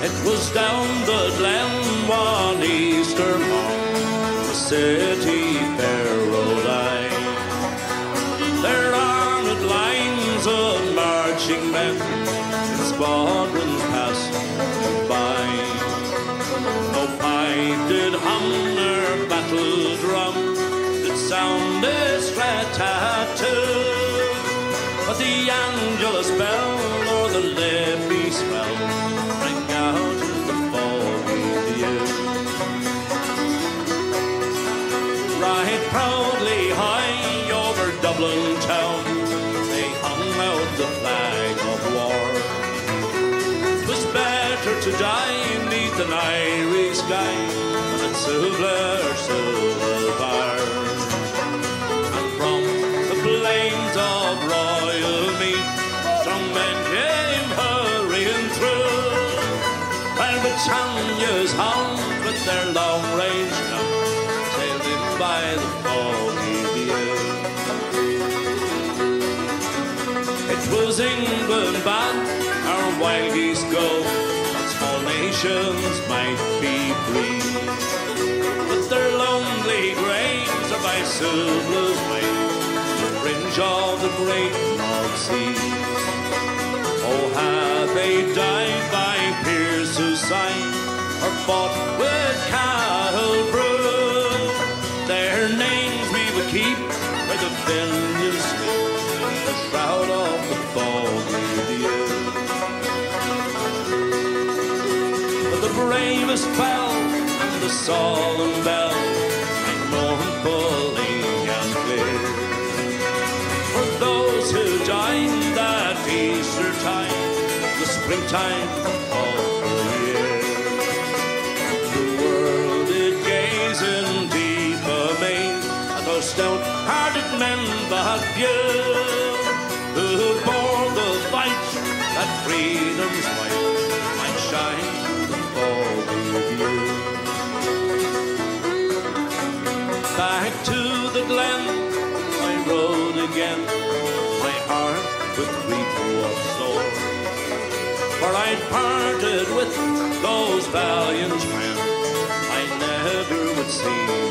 It was down the glen one Easter morn, the city fair rode I. There armed lines of marching men, in squadrons passed by. No pipe did hum nor battle drum did sound its rat-tat-too, but the Angelus bell or the levee swell rang out in the foggy view. Right proudly high over Dublin town they hung out the flag of war. 'Twas better to die neath an Irish sky than at Silver. And from the plains of royal mead strong men came hurrying through, while Britannia's hounds with their long-range guns sailed in by the foggy view. It was England bound, our wild geese go, that small nations might be free. But their lonely graves are by Suvla's wave, the fringe of the great North Sea. Oh, have they died by Pierce's side, or fought with Cahill Brew? Their names we would keep where the billions sleep, the shroud of the foggy view. But the bravest fell, and the solemn bell rang mournfully and clear, for those who died that Easter time, the springtime of the year. The world did gaze in deep amaze at those stout-hearted men but few, who bore the fight that freedom's light might shine through the foggy view. Back to the glen I rode again, my heart with grief was sore, for I'd parted with those valiant men I never would see